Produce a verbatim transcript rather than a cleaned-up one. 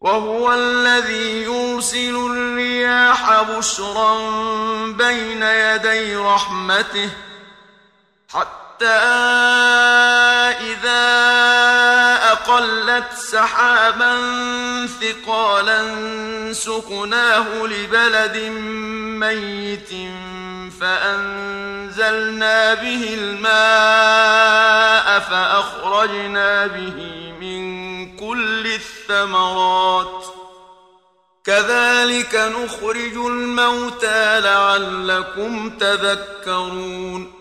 وهو الذي يرسل الرياح بشرا بين يدي رحمته حتى إذا أقلت سحابا ثقالا سقناه لبلد ميت فأنزلنا به الماء فأخرجنا به من كل الثمرات كذلك نخرج الموتى لعلكم تذكرون